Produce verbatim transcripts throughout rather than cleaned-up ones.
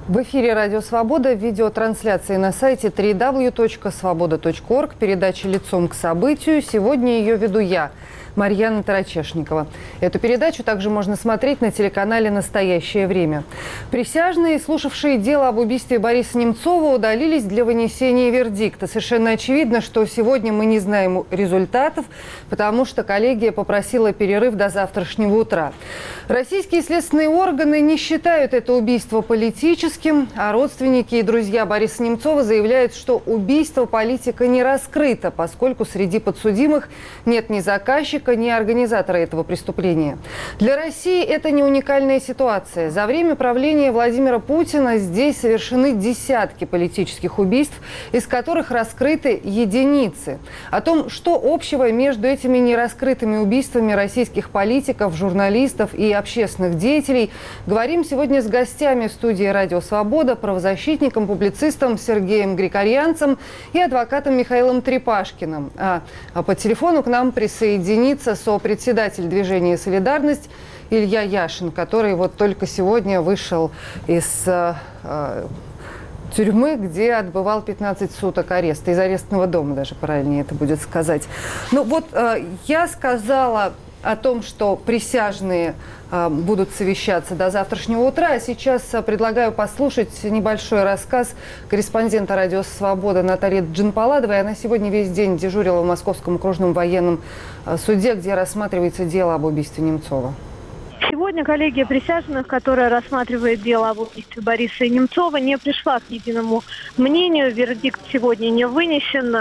В эфире «Радио Свобода», видеотрансляции на сайте дабл ю дабл ю дабл ю точка свобода точка орг, передача «Лицом к событию». Сегодня ее веду я, Марьяна Тарачешникова. Эту передачу также можно смотреть на телеканале «Настоящее время». Присяжные, слушавшие дело об убийстве Бориса Немцова, удалились для вынесения вердикта. Совершенно очевидно, что сегодня мы не знаем результатов, потому что коллегия попросила перерыв до завтрашнего утра. Российские следственные органы не считают это убийство политическим, а родственники и друзья Бориса Немцова заявляют, что убийство политика не раскрыто, поскольку среди подсудимых нет ни заказчика, ни организатора этого преступления. Для России это не уникальная ситуация. За время правления Владимира Путина здесь совершены десятки политических убийств, из которых раскрыты единицы. О том, что общего между этими нераскрытыми убийствами российских политиков, журналистов и общественных деятелей, говорим сегодня с гостями в студии «Радио Свобода», правозащитником, публицистом Сергеем Григорянцем и адвокатом Михаилом Трепашкиным. А, а по телефону к нам присоединится сопредседатель движения «Солидарность» Илья Яшин, который вот только сегодня вышел из э, э, тюрьмы, где отбывал пятнадцать суток ареста. Из арестного дома даже, правильнее это будет сказать. Ну вот э, я сказала о том, что присяжные э, будут совещаться до завтрашнего утра. А сейчас э, предлагаю послушать небольшой рассказ корреспондента «Радио Свобода» Натальи Джинпаладовой. Она сегодня весь день дежурила в Московском окружном военном э, суде, где рассматривается дело об убийстве Немцова. Сегодня коллегия присяжных, которая рассматривает дело об убийстве Бориса Немцова, не пришла к единому мнению. Вердикт сегодня не вынесен.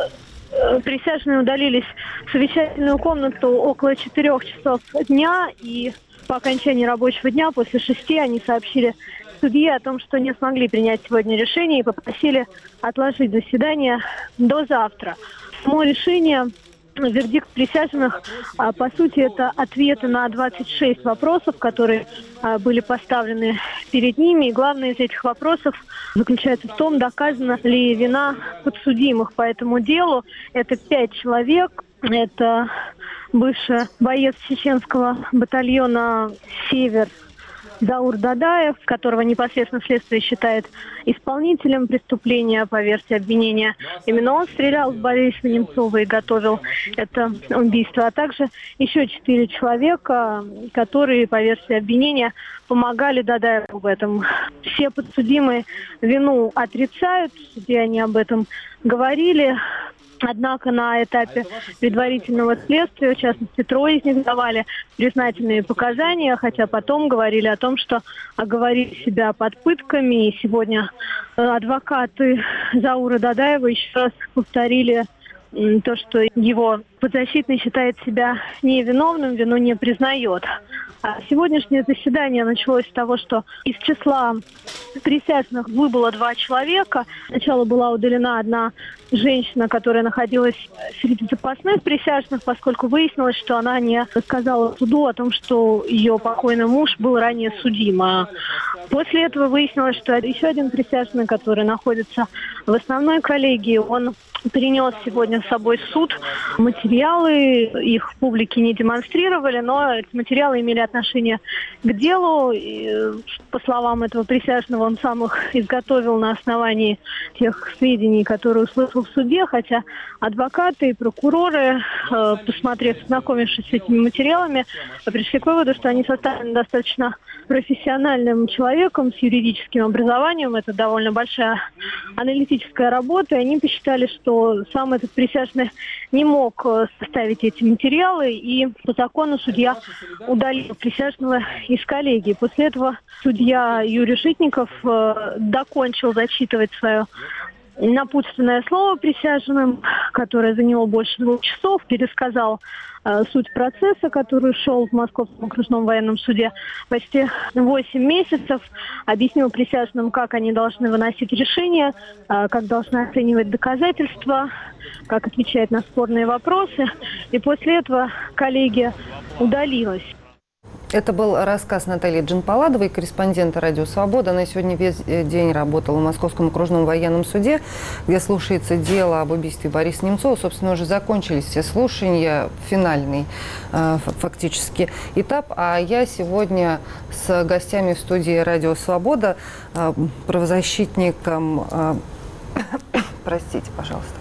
Присяжные удалились в совещательную комнату около четырех часов дня, и по окончании рабочего дня, после шести, они сообщили судье о том, что не смогли принять сегодня решение и попросили отложить заседание до завтра. Само решение, вердикт присяжных, по сути, это ответы на двадцать шесть вопросов, которые были поставлены перед ними. И главное из этих вопросов заключается в том, доказана ли вина подсудимых по этому делу. Это пять человек. Это бывший боец чеченского батальона «Север» Заур Дадаев, которого непосредственно следствие считает исполнителем преступления по версии обвинения. Именно он стрелял в Бориса Немцова и готовил это убийство. А также еще четыре человека, которые по версии обвинения помогали Дадаеву в этом. Все подсудимые вину отрицают, в суде они об этом говорили. Однако на этапе предварительного следствия, в частности, трое из них давали признательные показания, хотя потом говорили о том, что оговорили себя под пытками. И сегодня адвокаты Заура Дадаева еще раз повторили то, что его подзащитный считает себя невиновным, вину не признает. А сегодняшнее заседание началось с того, что из числа присяжных выбыло два человека. Сначала была удалена одна женщина, которая находилась среди запасных присяжных, поскольку выяснилось, что она не рассказала суду о том, что ее покойный муж был ранее судим. А после этого выяснилось, что еще один присяжный, который находится в основной коллегии, он принес сегодня с собой в суд материалы, их в публике не демонстрировали, но эти материалы имели отношение к делу. И, по словам этого присяжного, он сам их изготовил на основании тех сведений, которые услышал в суде, хотя адвокаты и прокуроры, посмотрев, ознакомившись с этими материалами, пришли к выводу, что они составлены достаточно профессиональным человеком с юридическим образованием. Это довольно большая аналитическая работа, и они посчитали, что сам этот присяжный не мог составить эти материалы, и по закону судья удалил присяжного из коллегии. После этого судья Юрий Житников э, докончил зачитывать свое напутственное слово присяжным, которое заняло больше двух часов, пересказал э, суть процесса, который шел в Московском окружном военном суде почти восемь месяцев, объяснил присяжным, как они должны выносить решения, э, как должны оценивать доказательства, как отвечать на спорные вопросы. И после этого коллегия удалилась. Это был рассказ Натальи Джанпаладовой, корреспондента «Радио Свобода». Она сегодня весь день работала в Московском окружном военном суде, где слушается дело об убийстве Бориса Немцова. Собственно, уже закончились все слушания, финальный фактически этап. А я сегодня с гостями в студии «Радио Свобода», правозащитником... Простите, пожалуйста.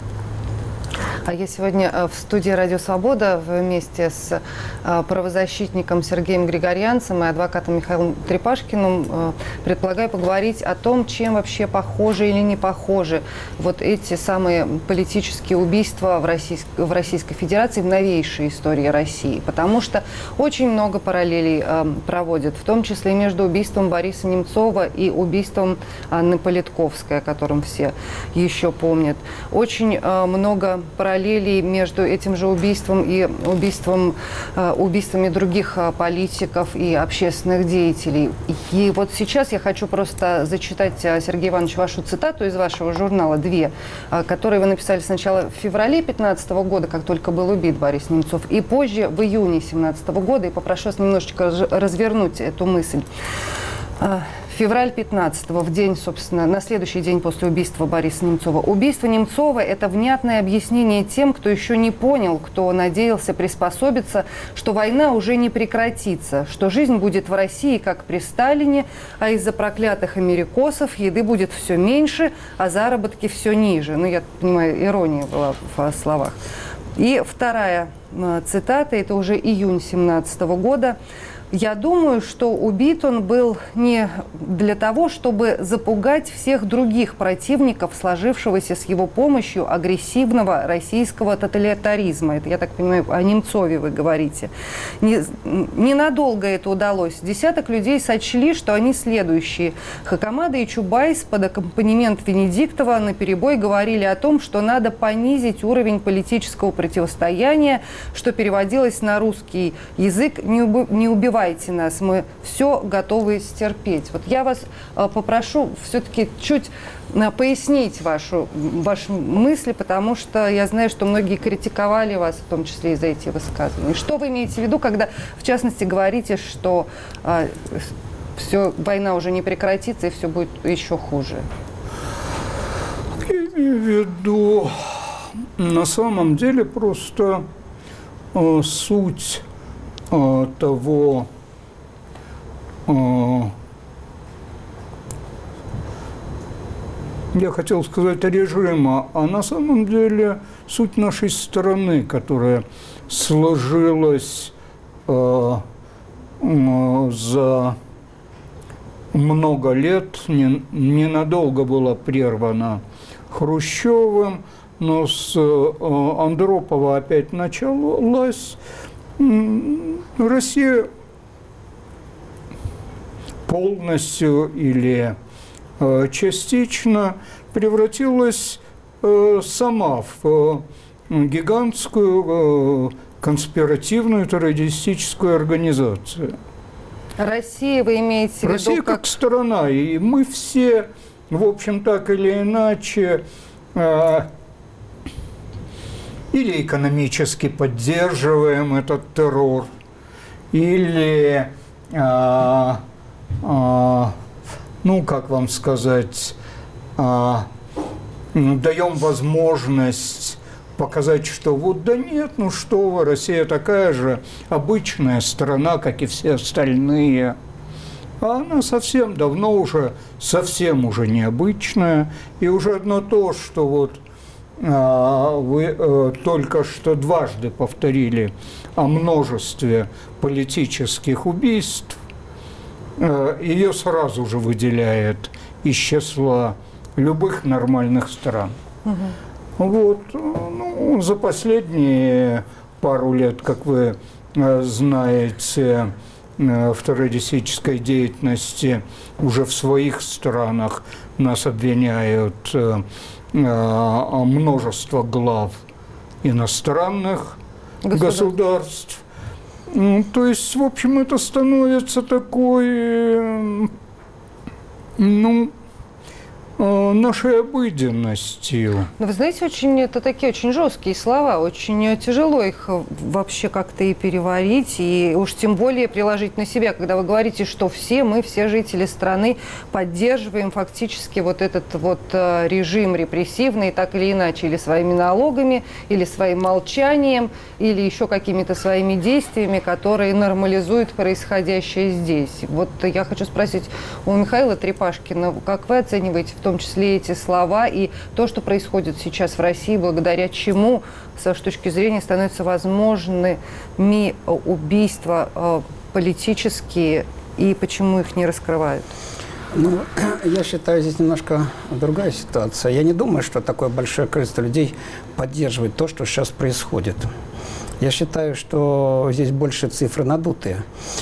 А я сегодня в студии «Радио Свобода» вместе с правозащитником Сергеем Григорянцем и адвокатом Михаилом Трепашкиным предполагаю поговорить о том, чем вообще похожи или не похожи вот эти самые политические убийства в Российской, в Российской Федерации в новейшей истории России. Потому что очень много параллелей проводят, в том числе и между убийством Бориса Немцова и убийством Анны Политковской, о котором все еще помнят. Очень много параллелей параллелей между этим же убийством и убийством, э, убийствами других э, политиков и общественных деятелей. И вот сейчас я хочу просто зачитать, Сергей Иванович, вашу цитату из вашего журнала, две, э, которые вы написали сначала в феврале две тысячи пятнадцатого года, как только был убит Борис Немцов, и позже, в июне две тысячи семнадцатого года, и попрошу вас немножечко развернуть эту мысль. Февраль пятнадцатого, в день, собственно, на следующий день после убийства Бориса Немцова. Убийство Немцова – это внятное объяснение тем, кто еще не понял, кто надеялся приспособиться, что война уже не прекратится, что жизнь будет в России, как при Сталине, а из-за проклятых америкосов еды будет все меньше, а заработки все ниже. Ну, я понимаю, ирония была в словах. И вторая цитата, это уже июнь две тысячи семнадцатого года. «Я думаю, что убит он был не для того, чтобы запугать всех других противников сложившегося с его помощью агрессивного российского тоталитаризма». Это, я так понимаю, о Немцове вы говорите. Не, ненадолго это удалось. Десяток людей сочли, что они следующие. Хакамада и Чубайс под аккомпанемент Венедиктова наперебой говорили о том, что надо понизить уровень политического противостояния, что переводилось на русский язык «не убивать нас, мы все готовы стерпеть». Вот я вас э, попрошу все-таки чуть э, пояснить вашу, ваши мысли, потому что я знаю, что многие критиковали вас, в том числе и за эти высказывания. Что вы имеете в виду, когда, в частности, говорите, что э, все, война уже не прекратится и все будет еще хуже? Я имею в виду, на самом деле, просто э, суть того э, я хотел сказать режима, а на самом деле суть нашей страны, которая сложилась э, э, за много лет, не, ненадолго была прервана Хрущевым, но с э, Андропова опять началась. Россия полностью или э, частично превратилась э, сама в э, гигантскую э, конспиративную террористическую организацию. Россия, вы имеете в виду? Россия как... как страна, и мы все, в общем, так или иначе, э, или экономически поддерживаем этот террор, или, а, а, ну, как вам сказать, а, даем возможность показать, что вот да нет, ну что вы, Россия такая же обычная страна, как и все остальные. А она совсем давно уже, совсем уже необычная, и уже одно то, что вот вы э, только что дважды повторили о множестве политических убийств, э, ее сразу же выделяет из числа любых нормальных стран. Угу. Вот, ну, за последние пару лет, как вы э, знаете, э, в террористической деятельности уже в своих странах нас обвиняют э, множество глав иностранных государств. государств. То есть, в общем, это становится такой, ну, нашей обыденностью. Но вы знаете, очень, это такие очень жесткие слова, очень тяжело их вообще как-то и переварить, и уж тем более приложить на себя, когда вы говорите, что все мы, все жители страны поддерживаем фактически вот этот вот режим репрессивный, так или иначе, или своими налогами, или своим молчанием, или еще какими-то своими действиями, которые нормализуют происходящее здесь. Вот я хочу спросить у Михаила Трепашкина, как вы оцениваете в том числе эти слова и то, что происходит сейчас в России, благодаря чему, с точки зрения, становятся возможными убийства политические, и почему их не раскрывают? Ну, я считаю, здесь немножко другая ситуация. Я не думаю, что такое большое количество людей поддерживает то, что сейчас происходит. Я считаю, что здесь больше цифры надутые.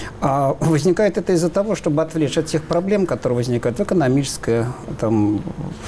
А возникает это из-за того, чтобы отвлечь от тех проблем, которые возникают в экономической, там,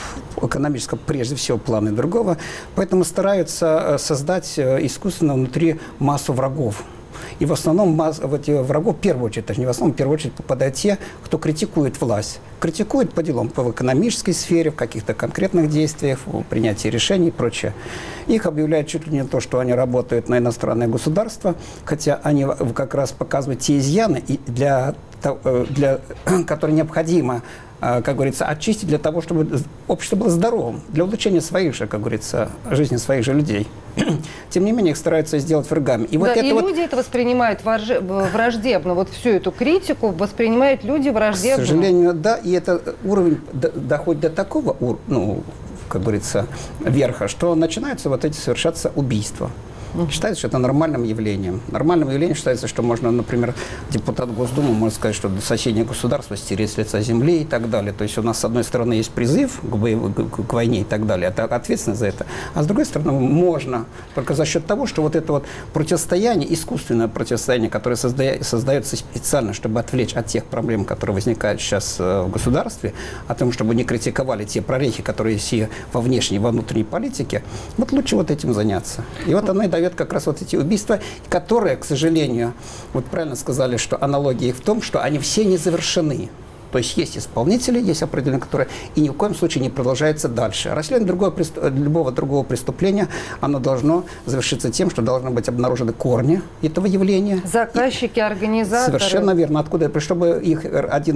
в экономическом, прежде всего, плане другого. Поэтому стараются создать искусственно внутри массу врагов. И в основном в эти врагов, в первую очередь, точнее, в основном, в первую очередь попадают те, кто критикует власть. Критикует по делам, в экономической сфере, в каких-то конкретных действиях, в принятии решений и прочее. Их объявляют чуть ли не то, что они работают на иностранное государство, хотя они как раз показывают те изъяны, для, для, которые необходимо, как говорится, очистить для того, чтобы общество было здоровым, для улучшения своих же, как говорится, жизни своих же людей. Тем не менее, их стараются сделать врагами. И, да, вот это и вот... люди это воспринимают враждебно. Вот всю эту критику воспринимают люди враждебно. К сожалению, да. И этот уровень доходит до такого, ну, как говорится, верха, что начинаются вот эти совершаться убийства. Считается, что это нормальным явлением. Нормальным явлением считается, что можно, например, депутат Госдумы может сказать, что соседнее государство стереть с лица земли и так далее. То есть у нас, с одной стороны, есть призыв к, боев... к войне и так далее, это ответственность за это. А с другой стороны, можно только за счет того, что вот это вот противостояние, искусственное противостояние, которое созда... создается специально, чтобы отвлечь от тех проблем, которые возникают сейчас в государстве, о том, чтобы не критиковали те прорехи, которые есть и во внешней, во внутренней политике, вот лучше вот этим заняться. И вот оно и дает как раз вот эти убийства, которые, к сожалению, вот правильно сказали, что аналогия в том, что они все не завершены. То есть есть исполнители, есть определенные, которые и ни в коем случае не продолжается дальше. Расследование другого, любого другого преступления, оно должно завершиться тем, что должны быть обнаружены корни этого явления. Заказчики, и, организаторы. Совершенно верно. Откуда? Чтобы их один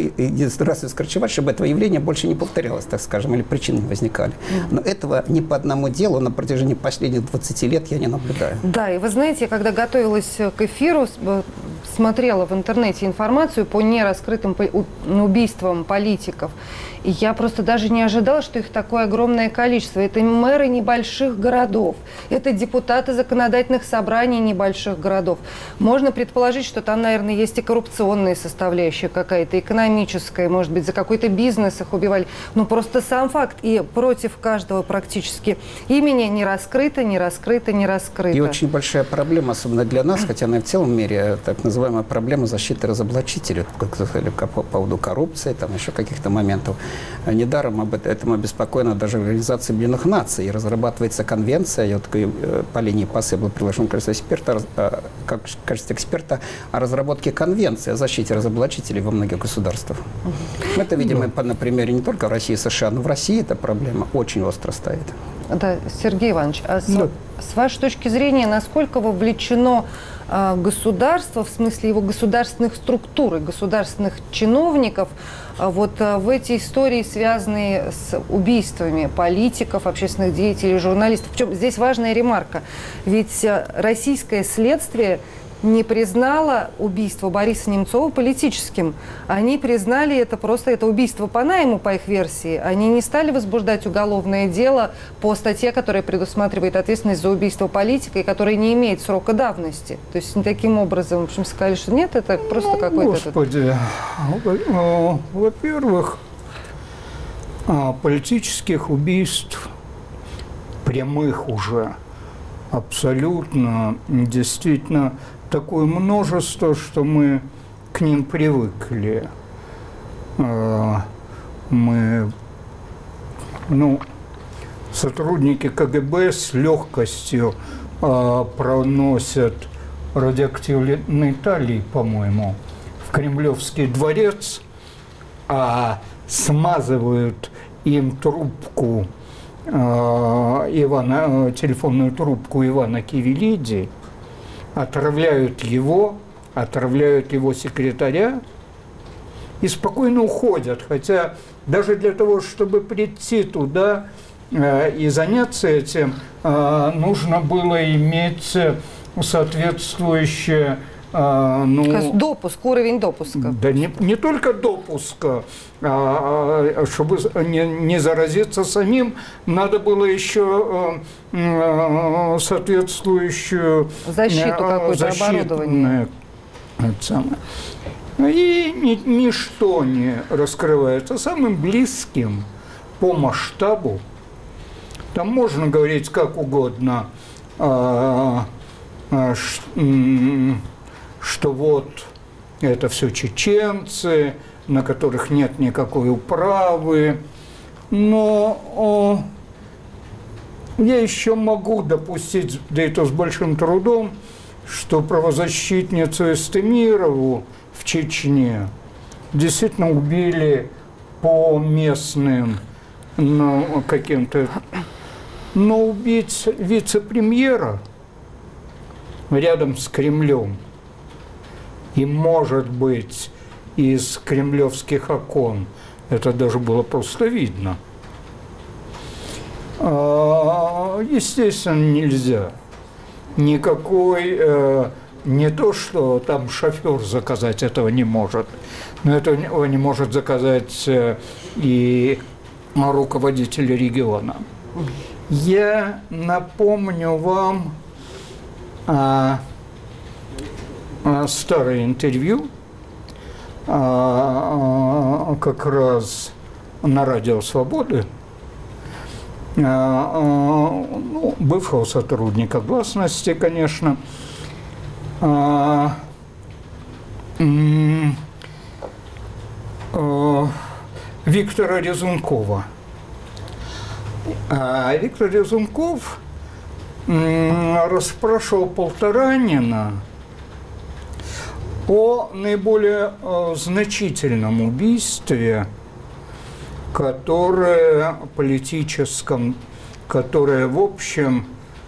раз искорчевать, чтобы этого явления больше не повторялось, так скажем, или причины не возникали. Но этого ни по одному делу на протяжении последних двадцати лет я не наблюдаю. Да, и вы знаете, когда готовилась к эфиру, смотрела в интернете информацию по нераскрытым убийствам политиков. И я просто даже не ожидала, что их такое огромное количество. Это мэры небольших городов, это депутаты законодательных собраний небольших городов. Можно предположить, что там, наверное, есть и коррупционная составляющая какая-то, экономическая, может быть, за какой-то бизнес их убивали. Но просто сам факт, и против каждого практически имени не раскрыто, не раскрыто, не раскрыто. И очень большая проблема, особенно для нас, хотя она и в целом мире, так называемая проблема защиты разоблачителей, как сказали, по поводу коррупции, там еще каких-то моментов. Недаром об этом обеспокоена даже Организация Объединенных Наций. И разрабатывается конвенция, я вот по линии ПАС я был приглашен в качестве эксперта, как в качестве эксперта о разработке конвенции о защите разоблачителей во многих государствах. Мы это видим и на примере не только России и США, но в России эта проблема очень остро стоит. Да, Сергей Иванович, а с, да. с вашей точки зрения, насколько вовлечено э, государство, в смысле его государственных структур и государственных чиновников, э, вот э, в эти истории, связанные с убийствами политиков, общественных деятелей, журналистов? Причем здесь важная ремарка, ведь э, российское следствие не признала убийство Бориса Немцова политическим. Они признали это просто, это убийство по найму, по их версии. Они не стали возбуждать уголовное дело по статье, которая предусматривает ответственность за убийство политика и которая не имеет срока давности. То есть таким образом, в общем, сказали, что нет, это просто ну, какой-то... Господи, во-первых, политических убийств, прямых уже, абсолютно, действительно, такое множество, что мы к ним привыкли. Мы, ну, сотрудники КГБ с легкостью проносят радиоактивный талий, по-моему, в Кремлевский дворец, а смазывают им трубку э, Ивана, э, телефонную трубку Ивана Кивелиди, отравляют его, отравляют его секретаря и спокойно уходят. Хотя даже для того, чтобы прийти туда э, и заняться этим, э, нужно было иметь соответствующее... А, ну, допуск, уровень допуска. Да не, не только допуска, а, чтобы не, не заразиться самим, надо было еще а, соответствующую защиту какое-то, оборудование. И ни, ничто не раскрывается. Самым близким по масштабу, там можно говорить как угодно, а, а, ш, что вот это все чеченцы, на которых нет никакой управы. Но о, я еще могу допустить, да и то с большим трудом, что правозащитницу Эстемирову в Чечне действительно убили по местным, ну, каким-то... Но убить вице-премьера рядом с Кремлем, и, может быть, из кремлевских окон это даже было просто видно. Естественно, нельзя. Никакой, не то, что там шофер заказать этого не может, но этого не может заказать и руководитель региона. Я напомню вам а, а, старое интервью, а, а, как раз на радио «Свободы», а, а, ну, бывшего сотрудника гласности, конечно, а, м, а, Виктора Резункова. А Виктор Резунков расспрашивал Полторанина о наиболее значительном убийстве, которое политическом, которое, в общем,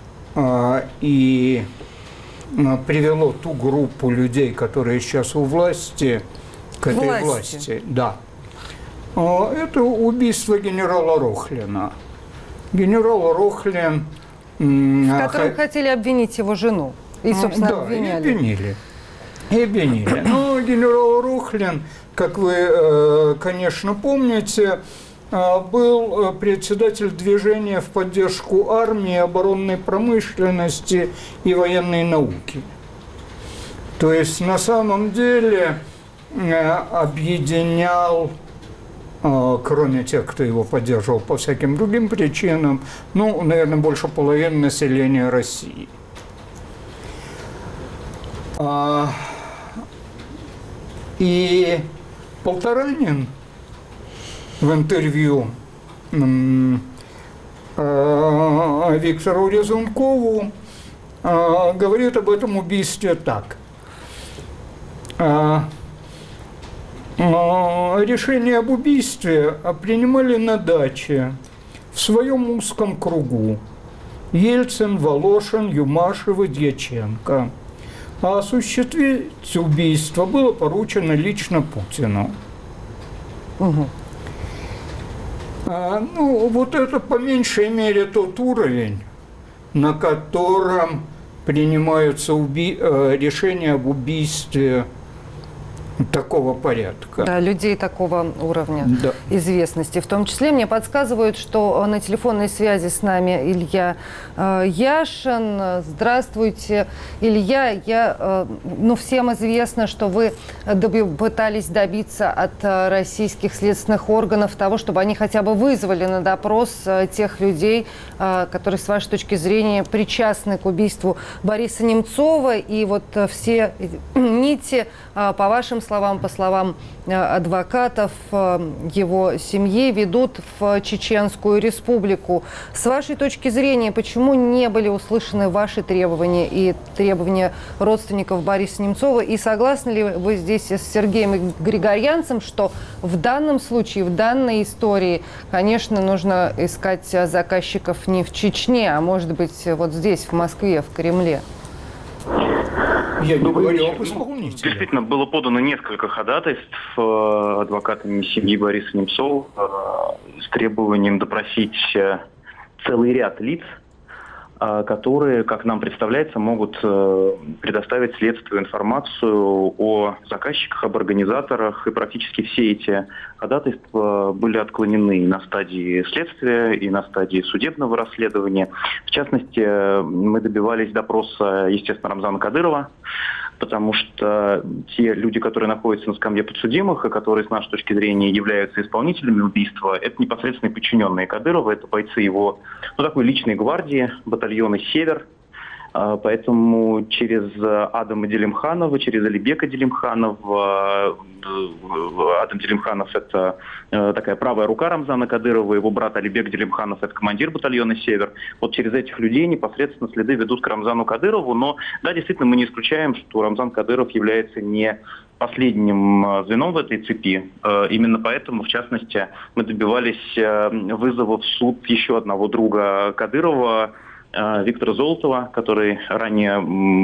и привело ту группу людей, которые сейчас у власти, к этой власти. власти. Да. Это убийство генерала Рохлина. Генерал Рохлин... В котором х... хотели обвинить его жену. И, собственно, да, обвиняли. и обвинили. И обвинили. Но генерал Рохлин, как вы, конечно, помните, был председатель движения в поддержку армии, оборонной промышленности и военной науки. То есть, на самом деле, объединял, кроме тех, кто его поддерживал по всяким другим причинам, ну, наверное, больше половины населения России. И Полторанин в интервью Виктору Резункову говорит об этом убийстве так. Решение об убийстве принимали на даче в своем узком кругу Ельцин, Волошин, Юмашев и Дьяченко. А осуществить убийство было поручено лично Путину. Угу. А, ну, вот это по меньшей мере тот уровень, на котором принимаются уби- решения об убийстве такого порядка. Да, людей такого уровня да. известности. В том числе мне подсказывают, что на телефонной связи с нами Илья э, Яшин. Здравствуйте, Илья. Я, э, ну, всем известно, что вы доби- пытались добиться от э, российских следственных органов того, чтобы они хотя бы вызвали на допрос э, тех людей, э, которые, с вашей точки зрения, причастны к убийству Бориса Немцова. И вот э, все нити, э, по вашим словам, по словам адвокатов его семьи, ведут в Чеченскую Республику. С вашей точки зрения, почему не были услышаны ваши требования и требования родственников Бориса Немцова? И согласны ли вы здесь с Сергеем Григорянцем, что в данном случае, в данной истории, конечно, нужно искать заказчиков не в Чечне, а может быть вот здесь, в Москве, в Кремле? Я не говорю об Ну, исполнителе. действительно, было подано несколько ходатайств э, адвокатами семьи Бориса Немцова э, с требованием допросить э, целый ряд лиц, э, которые, как нам представляется, могут э, предоставить следствию информацию о заказчиках, об организаторах. И практически все эти ходатайства были отклонены на стадии следствия и на стадии судебного расследования. В частности, э, мы добивались допроса, естественно, Рамзана Кадырова, потому что те люди, которые находятся на скамье подсудимых и которые, с нашей точки зрения, являются исполнителями убийства, это непосредственные подчиненные Кадырова, это бойцы его, ну, такой личной гвардии, батальона «Север». Поэтому через Адама Делимханова, через Алибека Делимханова, Адам Делимханов – это такая правая рука Рамзана Кадырова, его брат Алибек Делимханов – это командир батальона «Север». Вот через этих людей непосредственно следы ведут к Рамзану Кадырову. Но, да, действительно, мы не исключаем, что Рамзан Кадыров является не последним звеном в этой цепи. Именно поэтому, в частности, мы добивались вызова в суд еще одного друга Кадырова, Виктора Золотова, который ранее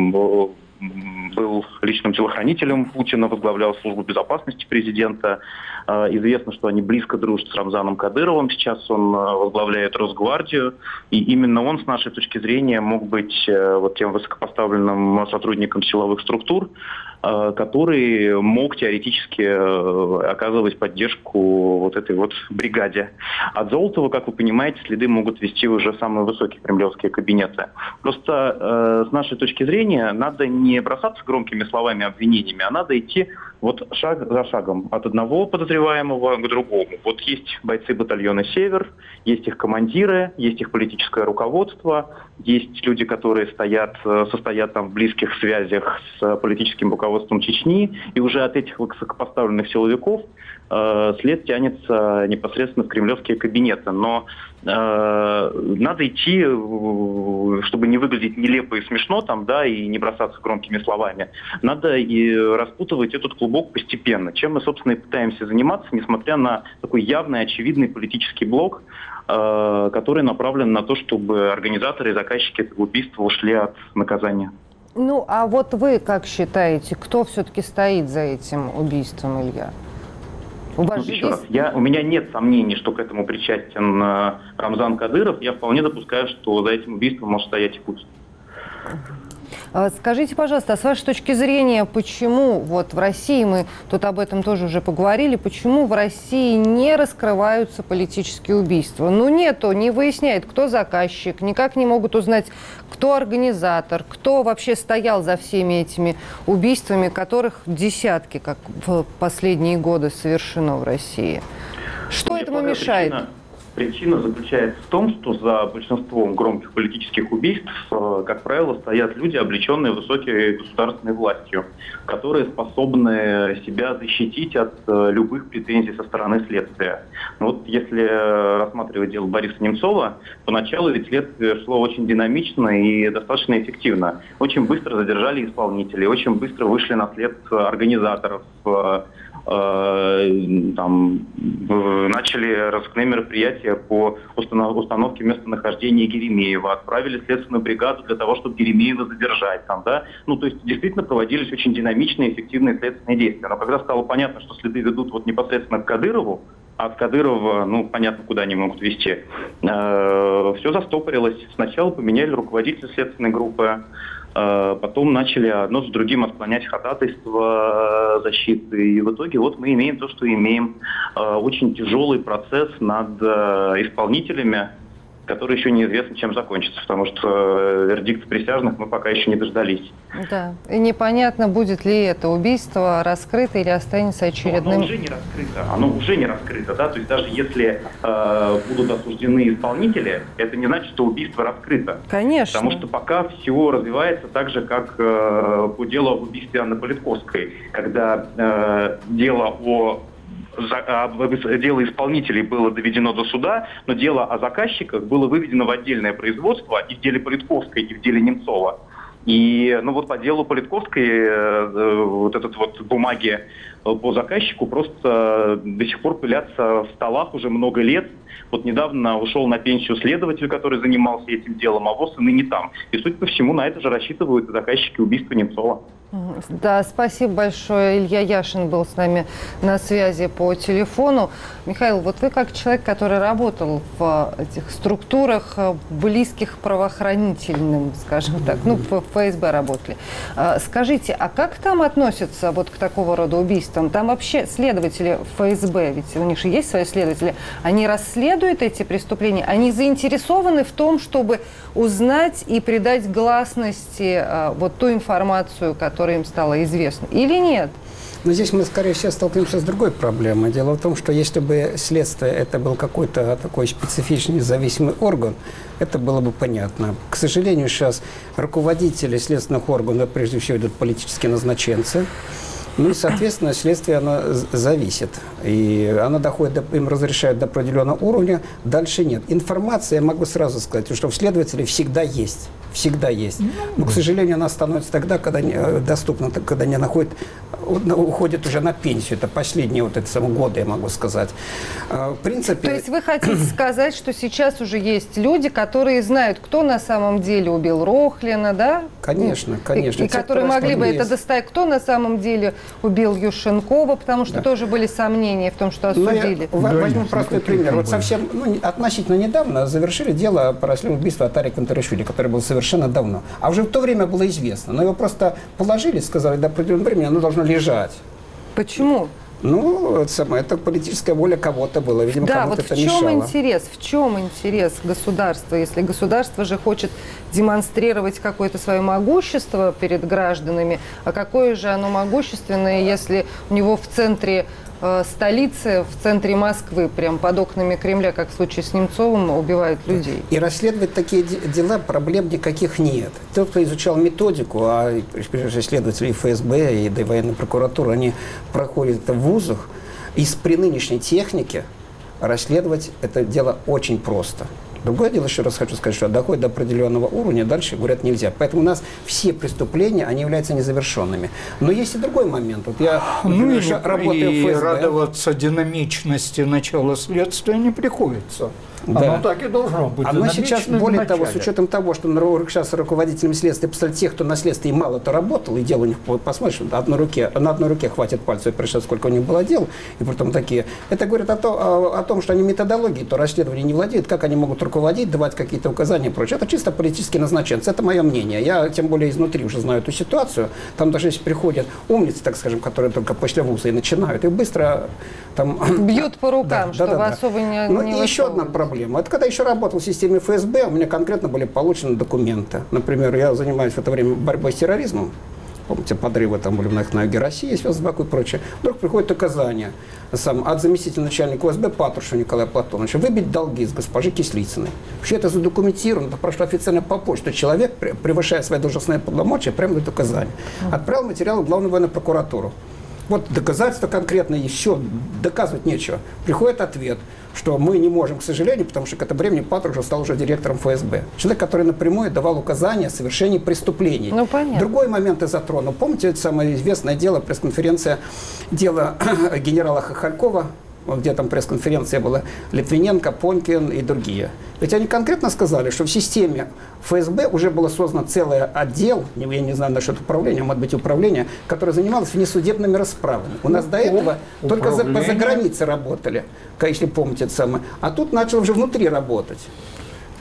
был личным телохранителем Путина, возглавлял службу безопасности президента. Известно, что они близко дружат с Рамзаном Кадыровым. Сейчас он возглавляет Росгвардию. И именно он, с нашей точки зрения, мог быть вот тем высокопоставленным сотрудником силовых структур, который мог теоретически оказывать поддержку вот этой вот бригаде. От Золотова, как вы понимаете, следы могут вести уже самые высокие кремлевские кабинеты. Просто э, с нашей точки зрения надо не бросаться громкими словами, обвинениями, а надо идти вот шаг за шагом от одного подозреваемого к другому. Вот есть бойцы батальона «Север», есть их командиры, есть их политическое руководство, есть люди, которые стоят, состоят там в близких связях с политическим руководством Чечни, и уже от этих высокопоставленных силовиков э, след тянется непосредственно в кремлевские кабинеты. Но э, надо идти, чтобы не выглядеть нелепо и смешно, там, да, и не бросаться громкими словами. Надо и распутывать этот клубок постепенно, чем мы, собственно, и пытаемся заниматься, несмотря на такой явный, очевидный политический блок, э, который направлен на то, чтобы организаторы и заказчики этого убийства ушли от наказания. Ну, а вот вы как считаете, кто все-таки стоит за этим убийством, Илья? У вас Ну, же еще есть... раз, я, у меня нет сомнений, что к этому причастен э, Рамзан Кадыров. Я вполне допускаю, что за этим убийством может стоять и Путин. Скажите, пожалуйста, а с вашей точки зрения, почему вот в России, мы тут об этом тоже уже поговорили, почему в России не раскрываются политические убийства? Ну, нету, не выясняет, кто заказчик, никак не могут узнать, кто организатор, кто вообще стоял за всеми этими убийствами, которых десятки, как в последние годы, совершено в России. Что Мне этому мешает? Причина, причина заключается в том, что за большинством громких политических убийств, как правило, стоят люди, облеченные высокой государственной властью, которые способны себя защитить от любых претензий со стороны следствия. Но вот если рассматривать дело Бориса Немцова, поначалу ведь следствие шло очень динамично и достаточно эффективно. Очень быстро задержали исполнителей, очень быстро вышли на след организаторов, там, начали разыскные мероприятия по установке местонахождения Еремеева, отправили следственную бригаду для того, чтобы Еремеева задержать. Там, да? Ну, то есть действительно проводились очень динамичные, эффективные следственные действия. Но когда стало понятно, что следы ведут вот непосредственно к Кадырову, а от Кадырова, ну, понятно, куда они могут вести, э, все застопорилось. Сначала поменяли руководителя следственной группы, потом начали одно с другим отклонять ходатайство защиты. И в итоге вот мы имеем то, что имеем. Очень тяжелый процесс над исполнителями, который еще неизвестно, чем закончится, потому что вердикта присяжных мы пока еще не дождались. Да, и непонятно, будет ли это убийство раскрыто или останется очередным... Оно уже не раскрыто, оно уже не раскрыто, да, то есть даже если э, будут осуждены исполнители, это не значит, что убийство раскрыто. Конечно. Потому что пока все развивается так же, как э, по делу об убийстве Анны Политковской, когда э, дело о дело исполнителей было доведено до суда, но дело о заказчиках было выведено в отдельное производство и в деле Политковской, и в деле Немцова. И ну вот по делу Политковской э, вот этот вот бумаги по заказчику просто до сих пор пылятся в столах уже много лет. Вот недавно ушел на пенсию следователь, который занимался этим делом, а ВОЗ и ныне там. И, судя по всему, на это же рассчитывают заказчики убийства Немцова. Да, спасибо большое. Илья Яшин был с нами на связи по телефону. Михаил, вот вы как человек, который работал в этих структурах, близких правоохранительным, скажем так, ну, в ФСБ работали. Скажите, а как там относятся вот к такого рода убийствам? Там вообще следователи ФСБ, ведь у них же есть свои следователи, они расследуют эти преступления? Они заинтересованы в том, чтобы узнать и придать гласности вот ту информацию, которая им стало известно, или нет? Но здесь мы, скорее всего, столкнемся с другой проблемой. Дело в том, что если бы следствие это был какой-то такой специфичный независимый орган, это было бы понятно. К сожалению, сейчас руководители следственных органов, прежде всего, идут политические назначенцы. Ну и, соответственно, следствие оно зависит. И оно доходит, до, им разрешают до определенного уровня, дальше нет. Информация, я могу сразу сказать, что в следователе всегда есть. Всегда есть. Но, к сожалению, она становится тогда, когда не, доступна, когда не находит, уходит уже на пенсию. Это последние вот эти самые годы, я могу сказать. В принципе... То есть вы хотите сказать, что сейчас уже есть люди, которые знают, кто на самом деле убил Рохлина, да? Конечно, конечно. И, и которые могли бы это доставить, кто на самом деле убил Юшенкова, потому что да. тоже были сомнения в том, что осудили. Ну, я, возьмем простой пример. Вот совсем, ну, относительно недавно завершили дело по расследованию убийства Атари Кантаришвили, которое было совершенно давно. А уже в то время было известно. Но его просто положили, сказали, до определенного времени оно должно лежать. Почему? Ну, это, самое, это политическая воля кого-то была. Видимо, да, кому-то вот это в чем мешало. интерес? В чем интерес государства, если государство же хочет демонстрировать какое-то свое могущество перед гражданами, а какое же оно могущественное, если у него в центре э, столицы, в центре Москвы, прям под окнами Кремля, как в случае с Немцовым, убивают людей? И расследовать такие дела проблем никаких нет. Тот, кто изучал методику, а прежде всего следователи ФСБ и да и военной прокуратуры, они проходят это в вузах, и при нынешней технике расследовать это дело очень просто. Другое дело, еще раз хочу сказать, что доходит до определенного уровня, дальше, говорят, нельзя. Поэтому у нас все преступления, они являются незавершенными. Но есть и другой момент. Вот я, ну и, работаю и в ФСБ. Радоваться динамичности начала следствия не приходится. Да. Оно так и должно быть. Оно сейчас, более того, с учетом того, что сейчас руководителями следствия поставили тех, кто на следствии мало-то работал, и дело у них, посмотришь, на одной руке, на одной руке хватит пальцев, причем сколько у них было дел, и потом такие. Это говорит о, то, о, о том, что они методологией, то расследование не владеют, как они могут руководить, давать какие-то указания и прочее. Это чисто политические назначенцы. Это мое мнение. Я, тем более, изнутри уже знаю эту ситуацию. Там даже если приходят умницы, так скажем, которые только после вуза и начинают, и быстро там... Бьют по рукам, да, чтобы да, да, особо не... Ну, не и еще одна проблема. Это когда еще работал в системе ФСБ, у меня конкретно были получены документы. Например, я занимаюсь в это время борьбой с терроризмом. Помните, подрывы там были на юге России, Связбаку и прочее. Вдруг приходит указание сам, от заместителя начальника ФСБ Патрушева Николая Платоновича выбить долги с госпожи Кислицыной. Все это задокументировано, это прошло официально по почте. Человек, превышая свои должностные полномочия, прямо дает указание. Отправил материал в Главную военную прокуратуру. Вот доказательства конкретные, еще доказывать нечего. Приходит ответ, что мы не можем, к сожалению, потому что к этому времени Патрушев стал уже директором ФСБ. Человек, который напрямую давал указания о совершении преступлений. Ну, понятно. Другой момент я затронул. Помните, это самое известное дело, пресс-конференция, дело генерала Хохолькова, где там пресс-конференция была, Литвиненко, Понькин и другие. Ведь они конкретно сказали, что в системе ФСБ уже было создано целый отдел, я не знаю насчет управления, может быть управление, которое занималось внесудебными расправами. У нас до этого только за, за границей работали, если помните это самое. А тут начал уже внутри работать.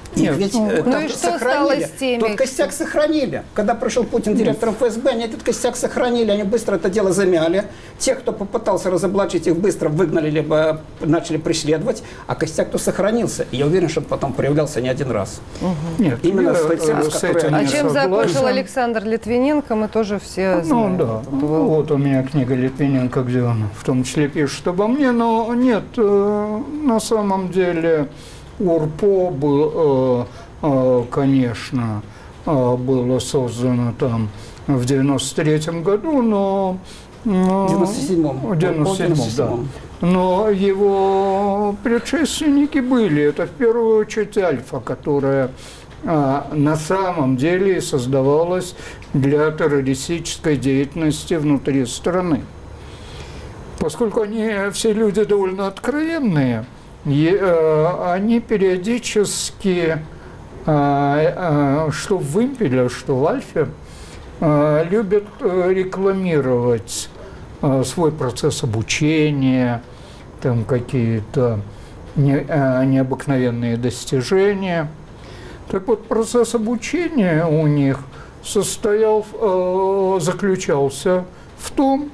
Их Нет, ведь ну, э, ну там и что сохранили. стало с теми, Тот костяк сохранили. Когда пришел Путин директором эф эс бэ, они этот костяк сохранили, они быстро это дело замяли. Тех, кто попытался разоблачить, их быстро выгнали, либо начали преследовать, а костяк-то сохранился. И я уверен, что он потом проявлялся не один раз. Угу. Нет, Именно я, с той ценностью, с которая- этим А не чем согласен. закончил Александр Литвиненко, мы тоже все знаем. Ну да, вот у меня книга Литвиненко, где он в том числе пишет обо мне, но нет, э, на самом деле УРПО был, э, э, конечно, э, было создано там в девяносто третьем году, но... но- В девяносто седьмом. В девяносто седьмом, да. Но его предшественники были, это в первую очередь Альфа, которая а, на самом деле создавалась для террористической деятельности внутри страны. Поскольку они все люди довольно откровенные, и, а, они периодически, а, а, что в «Вымпеле», что в «Альфе», а, любят а, рекламировать а, свой процесс обучения, там какие-то не, а, необыкновенные достижения. Так вот, процесс обучения у них состоял, э, заключался в том,